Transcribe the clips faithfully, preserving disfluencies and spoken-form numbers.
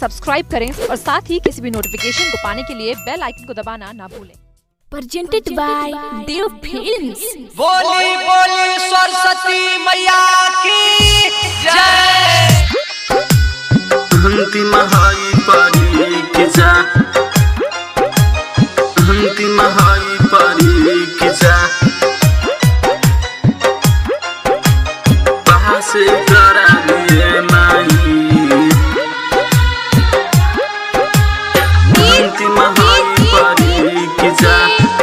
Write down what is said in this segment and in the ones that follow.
Subscribe करें और साथ ही किसी भी नोटिफिकेशन को पाने के लिए बेल आइकन को दबाना ना भूलें। Presented by Dev Films। बोली बोली सरस्वती मैया की जय। अंतिम हाई परी के जा, अंतिम हाई परी के जा, पास करा दिए माई। अंतिम हाई परी के जा,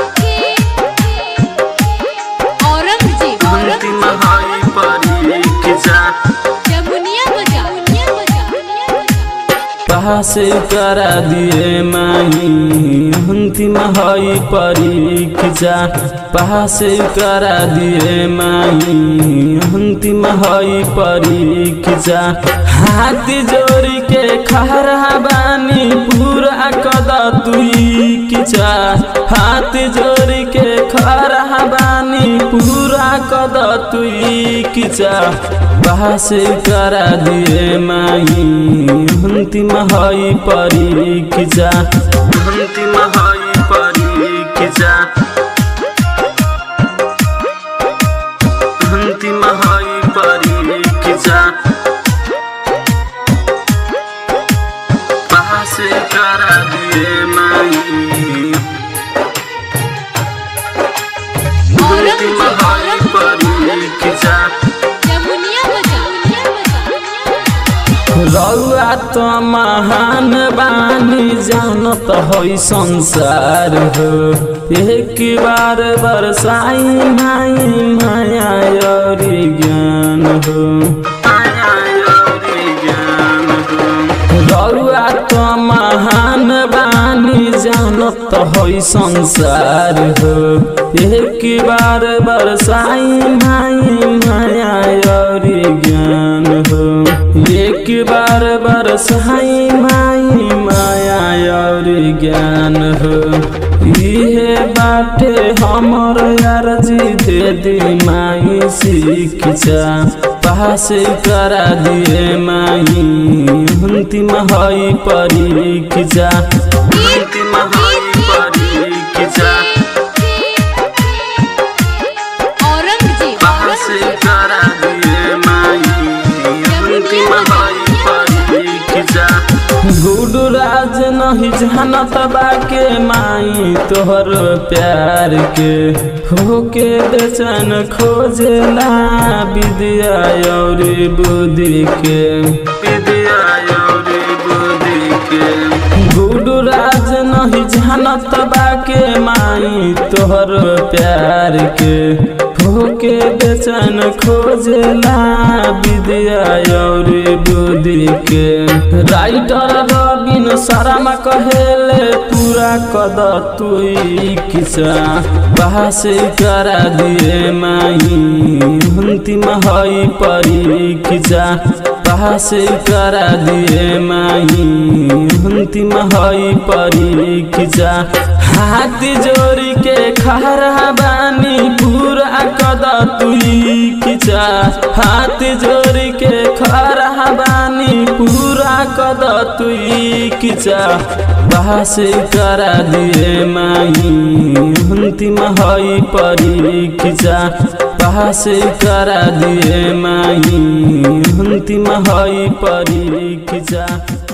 अंतिम हाई परी के जा, पास करा दिए माई। अंतिम हाई परीक्षा पास करा दिए माई। अंतिम हाई परीक्षा हाथ जोड़ के खड़ा बानी पूरा कद तुई किचा। हाथ जोड़ के खड़ा बानी पूरा कद तुई किचा, पास करा दिए माई। अंतिम हाई परीक्षा, अंतिम हाई परीक्षा, अंतिम हाई परीक्षा, पास करा दिए माई। अंतिम हाई परीक्षा रउआ तो महान बानी जानत होई संसार हो। एक बार बरसाई माई माया और ज्ञान हो, माया और ज्ञान हो। रउआ तो महान बानी जानत होई संसार हो। एक बार बरसाई माई माया और ज्ञान हो। एक बार बरसाई माई माया और ज्ञान हो। इहे बाटे हमर अर्जी दे दी माई शिक्षा, पास करा दिए माई। अंतिम हाई परीक्षा, अंतिम हाई परीक्षा, पास करा दिए माई। अंतिम हाई परीक्षा गुडू राज नहीं जानत बाके माई तोहर प्यार के। होके बेचैन खोजला विद्या और बुद्धि के, विद्या और बुद्धि के। गुडू राज नहीं जानत बाके माई तोहर प्यार के। होके बेचैन खोजला विद्या और बुद्धि के। राइटर रविन शर्मा कहेले पूरा कद तुई किसा, पास करा दिए माई। अंतिम हाई परीक्षा पास करा दिए माई। अंतिम हाई परीक्षा हाथ जोड़ के खड़ा बानी पूरा कद तुई किचा। हाथ जोड़ के खड़ा बानी पूरा कद तुई किचा, पास करा दिए माई। अंतिम हाई परीक्षा पास करा दिए माई। अंतिम हाई परीक्षा।